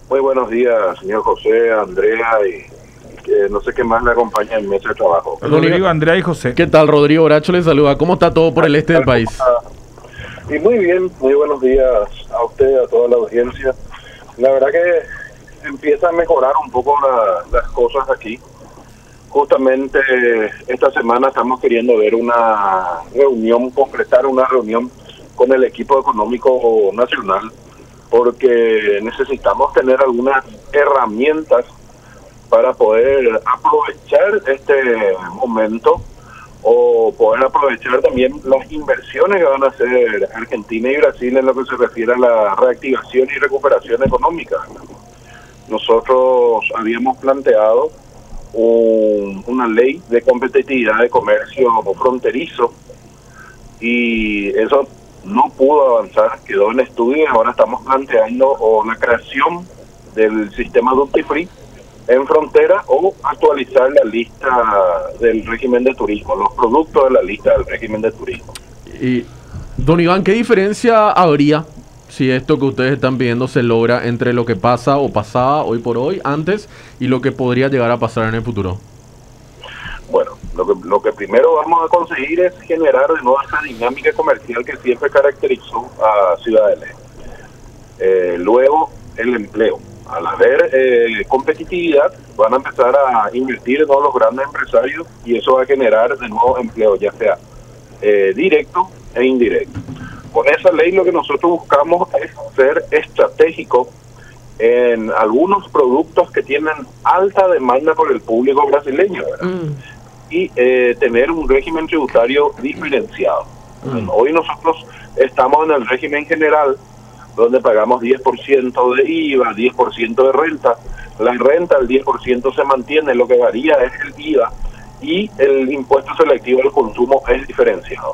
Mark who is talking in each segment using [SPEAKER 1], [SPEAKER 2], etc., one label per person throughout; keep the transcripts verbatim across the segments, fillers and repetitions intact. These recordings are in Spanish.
[SPEAKER 1] Muy buenos días, señor José, Andrea y eh, no sé qué más le acompaña en mesa de trabajo.
[SPEAKER 2] Rodrigo, Andrea y José.
[SPEAKER 3] ¿Qué tal? Rodrigo Bracho les saluda. ¿Cómo está todo por el este del país?
[SPEAKER 1] Y muy bien, muy buenos días a usted, a toda la audiencia. La verdad que empieza a mejorar un poco la, las cosas aquí. Justamente esta semana estamos queriendo ver una reunión, concretar una reunión con el equipo económico nacional, porque necesitamos tener algunas herramientas para poder aprovechar este momento o poder aprovechar también las inversiones que van a hacer Argentina y Brasil en lo que se refiere a la reactivación y recuperación económica. Nosotros habíamos planteado un, una ley de competitividad de comercio fronterizo y eso no pudo avanzar, quedó en estudio y ahora estamos planteando o la creación del sistema duty free en frontera o actualizar la lista del régimen de turismo, los productos de la lista del régimen de turismo.
[SPEAKER 3] Y, don Iván, ¿qué diferencia habría si esto que ustedes están pidiendo se logra entre lo que pasa o pasaba hoy por hoy, antes, y lo que podría llegar a pasar en el futuro?
[SPEAKER 1] Bueno, lo que, lo que primero vamos a conseguir es generar de nuevo esa dinámica comercial que siempre caracterizó a Ciudad del Este. Eh, luego, el empleo. Al haber eh, competitividad, van a empezar a invertir en todos los grandes empresarios y eso va a generar de nuevo empleo, ya sea eh, directo e indirecto. Con esa ley lo que nosotros buscamos es ser estratégico en algunos productos que tienen alta demanda por el público brasileño, ¿verdad? Mm. Y eh, tener un régimen tributario diferenciado. Mm. Hoy nosotros estamos en el régimen general, donde pagamos diez por ciento de I V A, diez por ciento de renta. La renta, el diez por ciento se mantiene, lo que varía es el I V A y el impuesto selectivo al consumo es diferenciado.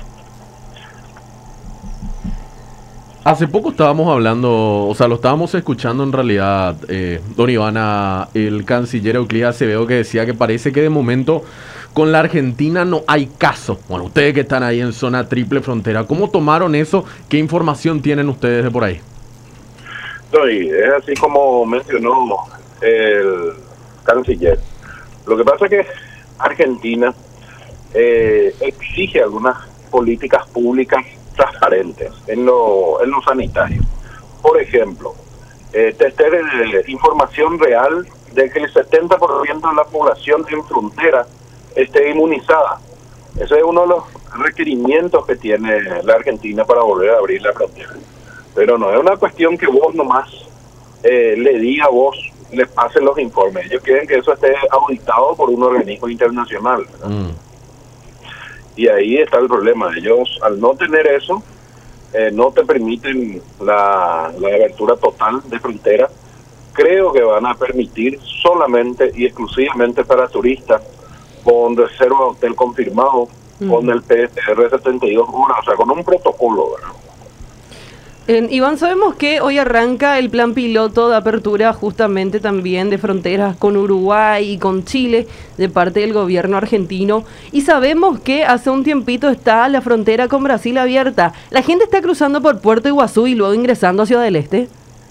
[SPEAKER 3] Hace poco estábamos hablando, o sea, lo estábamos escuchando en realidad, eh, don Ivana, el canciller Euclides Acevedo, que decía que parece que de momento con la Argentina no hay caso. Bueno, ustedes que están ahí en zona triple frontera, ¿cómo tomaron eso? ¿Qué información tienen ustedes de por ahí?
[SPEAKER 1] No, y es así como mencionó el canciller. Lo que pasa es que Argentina eh, exige algunas políticas públicas transparentes en lo, en lo sanitario. Por ejemplo, eh, tener eh, información real de que el setenta por ciento de la población en frontera esté inmunizada. Ese es uno de los requerimientos que tiene la Argentina para volver a abrir la frontera. Pero no es una cuestión que vos nomás eh, le diga a vos, les pasen los informes. Ellos quieren que eso esté auditado por un organismo internacional. Mm. Y ahí está el problema. Ellos, al no tener eso, eh, no te permiten la, la abertura total de frontera. Creo que van a permitir solamente y exclusivamente para turistas con reserva de hotel confirmado, mm. con el P C R setenta y dos horas, o sea, con un protocolo, ¿verdad?
[SPEAKER 4] Eh, Iván, sabemos que hoy arranca el plan piloto de apertura justamente también de fronteras con Uruguay y con Chile de parte del gobierno argentino y sabemos que hace un tiempito está la frontera con Brasil abierta. ¿La gente está cruzando por Puerto Iguazú y luego ingresando a Ciudad del Este?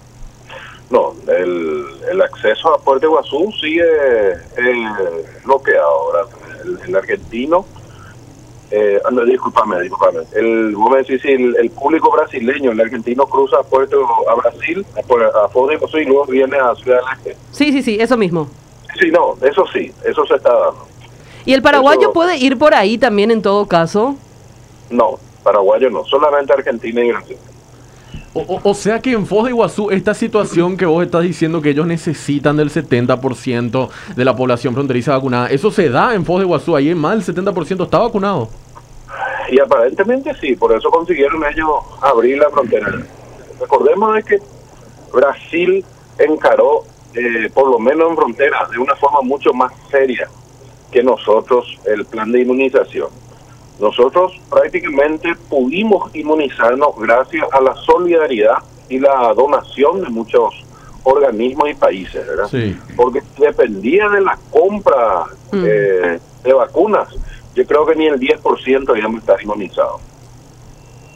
[SPEAKER 1] No, el, el acceso a Puerto Iguazú sigue eh, bloqueado, ¿verdad? El, el argentino, eh, no, discúlpame, discúlpame, el, vos me decís, el, el público brasileño, el argentino cruza a Puerto, a Brasil, a, a Puerto Iguazú y luego viene a Ciudad del Este.
[SPEAKER 4] Sí, sí, sí, eso mismo.
[SPEAKER 1] Sí, no, eso sí, eso se está dando.
[SPEAKER 4] ¿Y el paraguayo
[SPEAKER 1] eso,
[SPEAKER 4] puede ir por ahí también en todo caso?
[SPEAKER 1] No, paraguayo no, solamente Argentina y Brasil.
[SPEAKER 3] O, o, o sea que en Foz de Iguazú, esta situación que vos estás diciendo que ellos necesitan del setenta por ciento de la población fronteriza vacunada, ¿eso se da en Foz de Iguazú? Ahí más del setenta por ciento está vacunado.
[SPEAKER 1] Y aparentemente sí, por eso consiguieron ellos abrir la frontera. Recordemos de que Brasil encaró, eh, por lo menos en frontera, de una forma mucho más seria que nosotros el plan de inmunización. Nosotros prácticamente pudimos inmunizarnos gracias a la solidaridad y la donación de muchos organismos y países, ¿verdad? Sí. Porque dependía de la compra mm. eh, de vacunas. Yo creo que ni el diez por ciento íbamos a estar inmunizados.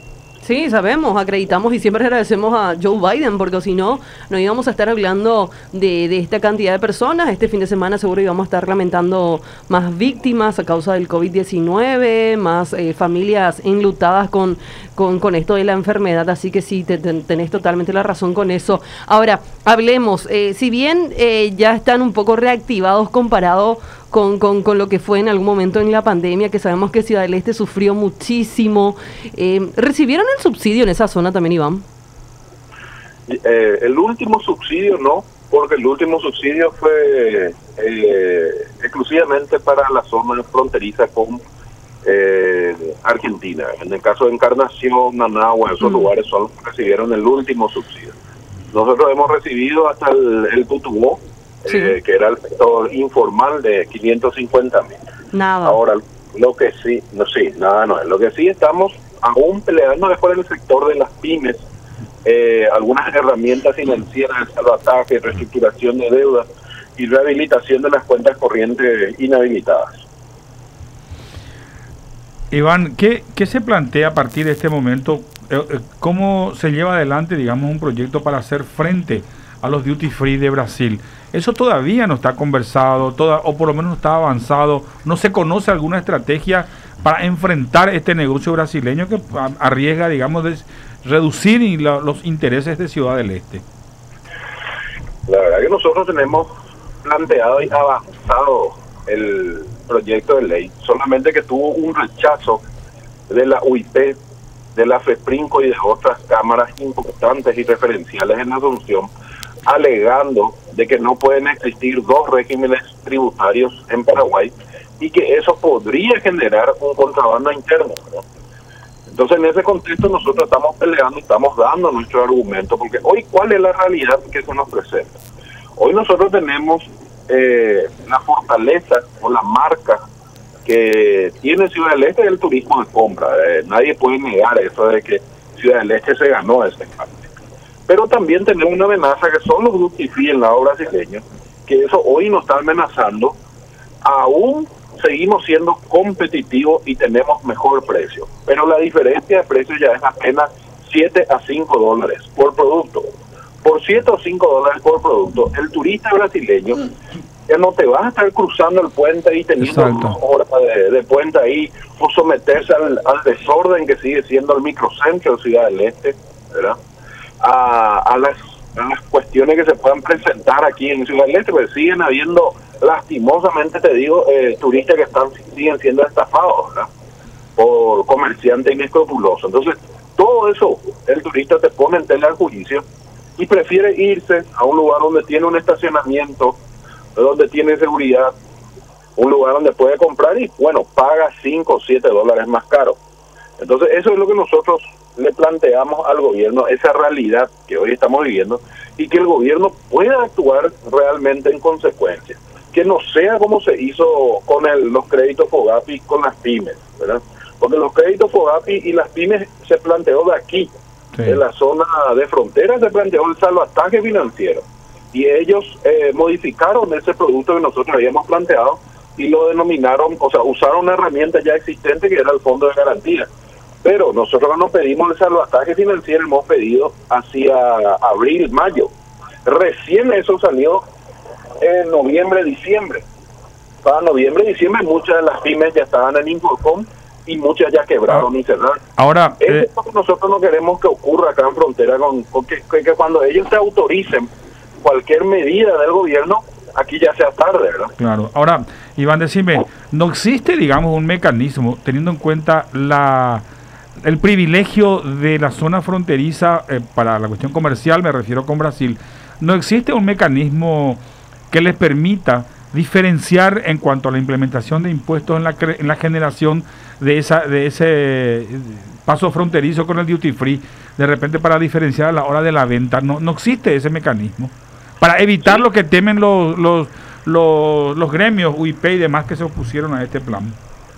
[SPEAKER 4] Sí, sabemos, acreditamos y siempre agradecemos a Joe Biden, porque si no, no íbamos a estar hablando de, de esta cantidad de personas. Este fin de semana seguro íbamos a estar lamentando más víctimas a causa del COVID diecinueve, más eh, familias enlutadas con, con, con esto de la enfermedad, así que sí, te, te, tenés totalmente la razón con eso. Ahora, hablemos, eh, si bien eh, ya están un poco reactivados comparado Con, con, con lo que fue en algún momento en la pandemia, que sabemos que Ciudad del Este sufrió muchísimo. Eh, ¿Recibieron el subsidio en esa zona también, Iván?
[SPEAKER 1] Eh, el último subsidio no, porque el último subsidio fue eh, exclusivamente para la zona fronteriza con eh, Argentina. En el caso de Encarnación, Nanagua, esos mm. lugares son los que recibieron el último subsidio. Nosotros hemos recibido hasta el, el Tutubó, Sí. Eh, que era el sector informal de quinientos cincuenta mil.
[SPEAKER 4] Nada.
[SPEAKER 1] Ahora, lo que sí, no, sí, nada, no, lo que sí estamos aún peleando es por el sector de las pymes, eh, algunas herramientas financieras, salvataje, reestructuración de deuda y rehabilitación de las cuentas corrientes inhabilitadas.
[SPEAKER 2] Iván, ¿qué, qué se plantea a partir de este momento? ¿Cómo se lleva adelante, digamos, un proyecto para hacer frente a los duty free de Brasil? Eso todavía no está conversado, toda, o por lo menos no está avanzado. ¿No se conoce alguna estrategia para enfrentar este negocio brasileño que arriesga, digamos, de reducir la, los intereses de Ciudad del Este?
[SPEAKER 1] La verdad que nosotros tenemos planteado y avanzado el proyecto de ley, solamente que tuvo un rechazo de la U I P, de la FEPRINCO y de otras cámaras importantes y referenciales en Asunción, alegando de que no pueden existir dos regímenes tributarios en Paraguay y que eso podría generar un contrabando interno, ¿no? Entonces, en ese contexto nosotros estamos peleando y estamos dando nuestro argumento, porque hoy, ¿cuál es la realidad que se nos presenta? Hoy nosotros tenemos eh, la fortaleza o la marca que tiene Ciudad del Este del turismo de compra. Eh, nadie puede negar eso de que Ciudad del Este se ganó ese espacio. Pero también tenemos una amenaza que son los duty free en lado brasileño, que eso hoy nos está amenazando. Aún seguimos siendo competitivos y tenemos mejor precio, pero la diferencia de precio ya es apenas siete a cinco dólares por producto. Por siete o cinco dólares por producto, el turista brasileño ya no te vas a estar cruzando el puente y teniendo dos horas de, de puente ahí, o someterse al, al desorden que sigue siendo el microcentro de Ciudad del Este, ¿verdad? A, a, las, a las cuestiones que se puedan presentar aquí en Ciudad del Este, pues siguen habiendo, lastimosamente te digo, eh, turistas que están siguen siendo estafados, ¿verdad? Por comerciantes inescrupulosos. Entonces, todo eso, el turista te pone en tela de juicio y prefiere irse a un lugar donde tiene un estacionamiento, donde tiene seguridad, un lugar donde puede comprar y, bueno, paga cinco o siete dólares más caro. Entonces, eso es lo que nosotros le planteamos al gobierno, esa realidad que hoy estamos viviendo, y que el gobierno pueda actuar realmente en consecuencia. Que no sea como se hizo con el, los créditos FOGAPI con las pymes, ¿verdad? Porque los créditos FOGAPI y las pymes se planteó de aquí, sí. En la zona de frontera se planteó el salvataje financiero. Y ellos eh, modificaron ese producto que nosotros habíamos planteado y lo denominaron, o sea, usaron una herramienta ya existente que era el Fondo de Garantía. Pero nosotros no pedimos el salvataje financiero, hemos pedido hacia abril, mayo. Recién eso salió en noviembre, diciembre. Para noviembre, diciembre muchas de las pymes ya estaban en Incorcom y muchas ya quebraron ah, y cerraron.
[SPEAKER 2] Ahora,
[SPEAKER 1] Eso eh, es lo que nosotros no queremos que ocurra acá en frontera, con, con que, que, que cuando ellos te autoricen cualquier medida del gobierno, aquí ya sea tarde, ¿verdad?
[SPEAKER 2] Claro. Ahora, Iván, decime, ¿no existe, digamos, un mecanismo, teniendo en cuenta la el privilegio de la zona fronteriza eh, para la cuestión comercial, me refiero con Brasil, no existe un mecanismo que les permita diferenciar en cuanto a la implementación de impuestos en la, en la generación de esa de ese paso fronterizo con el duty free, de repente para diferenciar a la hora de la venta? No, no existe ese mecanismo para evitar sí. lo que temen los, los, los, los gremios U I P y demás que se opusieron a este plan.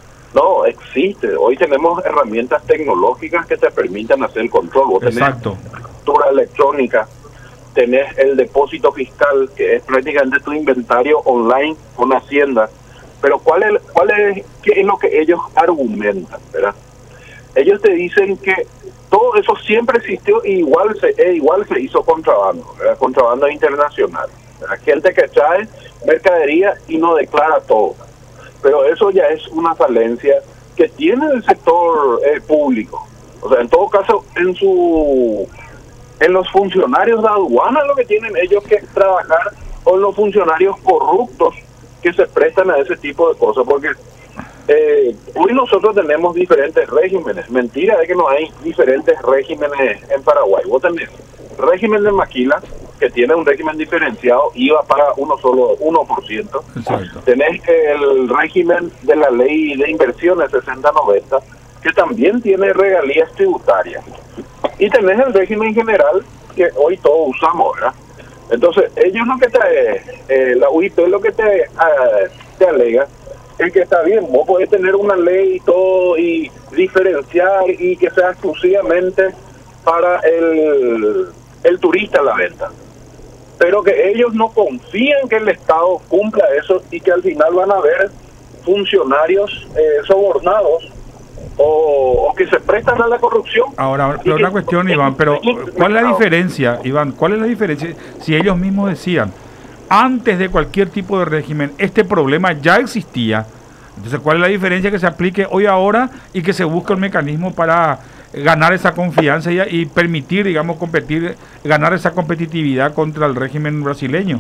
[SPEAKER 1] No, existe. Hoy tenemos herramientas tecnológicas que te permiten hacer el control. Vos
[SPEAKER 2] Exacto.
[SPEAKER 1] tenés factura electrónica, tenés el depósito fiscal, que es prácticamente tu inventario online con Hacienda. Pero ¿cuál es, cuál es, qué es lo que ellos argumentan, verdad? Ellos te dicen que todo eso siempre existió y igual se, e igual se hizo contrabando, ¿verdad? Contrabando internacional, ¿verdad? Gente que trae mercadería y no declara todo. Pero eso ya es una falencia que tiene el sector eh, público. O sea, en todo caso, en su en los funcionarios de aduana lo que tienen ellos que trabajar, o en los funcionarios corruptos que se prestan a ese tipo de cosas, porque eh, hoy nosotros tenemos diferentes regímenes. Mentira es que no hay diferentes regímenes en Paraguay. Vos tenés régimen de Maquila, que tiene un régimen diferenciado, I V A para uno solo, uno por ciento.
[SPEAKER 2] Exacto.
[SPEAKER 1] Tenés el régimen de la ley de inversiones sesenta noventa, que también tiene regalías tributarias. Y tenés el régimen general, que hoy todos usamos, ¿verdad? Entonces, ellos lo que te, eh, la U I P lo que te, eh, te alega es que está bien, vos podés tener una ley y todo, y diferenciar, y que sea exclusivamente para el, el turista la venta. Pero que ellos no confían que el Estado cumpla eso y que al final van a haber funcionarios eh, sobornados o, o que se prestan a la corrupción.
[SPEAKER 2] Ahora, pero una cuestión, Iván, pero ¿cuál es la diferencia, Iván? ¿Cuál es la diferencia? Si ellos mismos decían, antes de cualquier tipo de régimen, este problema ya existía, entonces ¿cuál es la diferencia que se aplique hoy ahora y que se busque un mecanismo para ganar esa confianza y, y permitir, digamos, competir, ganar esa competitividad contra el régimen brasileño?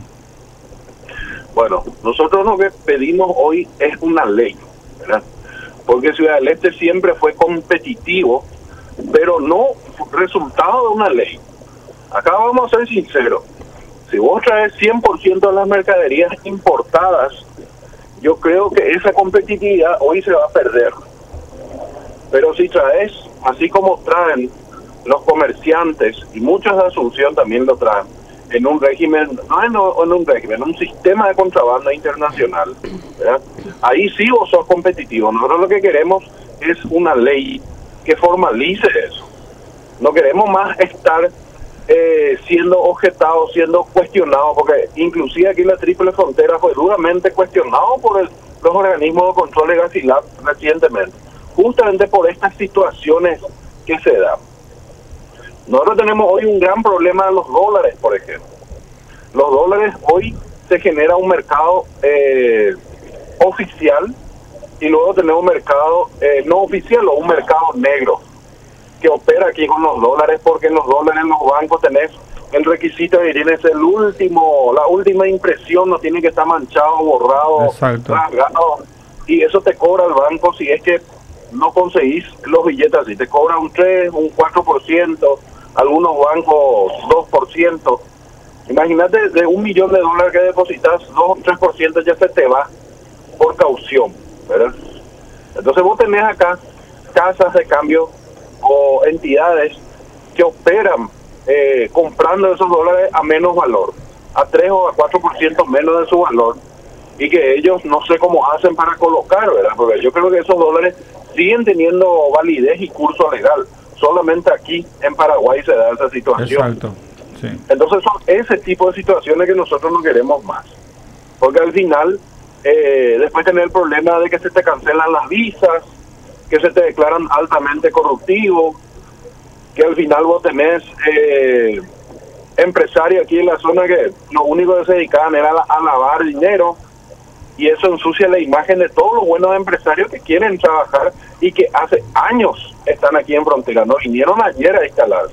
[SPEAKER 1] Bueno, nosotros lo que pedimos hoy es una ley, ¿verdad? Porque Ciudad del Este siempre fue competitivo, pero no resultado de una ley. Acá vamos a ser sinceros. Si vos traes cien por ciento de las mercaderías importadas, yo creo que esa competitividad hoy se va a perder. Pero si traes, así como traen los comerciantes, y muchos de Asunción también lo traen, en un régimen, no en, en un régimen, en un sistema de contrabando internacional, ¿verdad? Ahí sí vos sos competitivo. Nosotros lo que queremos es una ley que formalice eso. No queremos más estar eh, siendo objetados, siendo cuestionados, porque inclusive aquí la Triple Frontera fue duramente cuestionado por el, los organismos de control de Gasilab recientemente, justamente por estas situaciones que se dan. Nosotros tenemos hoy un gran problema de los dólares, por ejemplo. Los dólares hoy se genera un mercado eh, oficial y luego tenemos un mercado eh, no oficial o un mercado negro que opera aquí con los dólares, porque en los dólares en los bancos tenés el requisito de que tienes el último, la última impresión, no tiene que estar manchado, borrado, rasgado, y eso te cobra el banco si es que no conseguís los billetes así, te cobra un tres, un cuatro por ciento, algunos bancos dos por ciento. Imagínate, de un millón de dólares que depositas, dos o tres por ciento ya se te va por caución, ¿verdad? Entonces vos tenés acá casas de cambio o entidades que operan eh, comprando esos dólares a menos valor, a tres o a cuatro por ciento menos de su valor, y que ellos no sé cómo hacen para colocar, ¿verdad? Porque yo creo que esos dólares siguen teniendo validez y curso legal. Solamente aquí en Paraguay se da esa situación.
[SPEAKER 2] Exacto, sí.
[SPEAKER 1] Entonces son ese tipo de situaciones que nosotros no queremos más. Porque al final, eh, después tener el problema de que se te cancelan las visas, que se te declaran altamente corruptivos, que al final vos tenés eh, empresarios aquí en la zona que lo único que se dedicaban era a, a lavar dinero, y eso ensucia la imagen de todos los buenos empresarios que quieren trabajar y que hace años están aquí en frontera, no vinieron ayer a instalarse.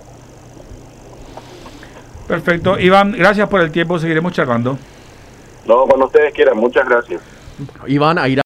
[SPEAKER 2] Perfecto, Iván, gracias por el tiempo, seguiremos charlando.
[SPEAKER 1] No, cuando ustedes quieran, muchas gracias.
[SPEAKER 3] Iván, a ir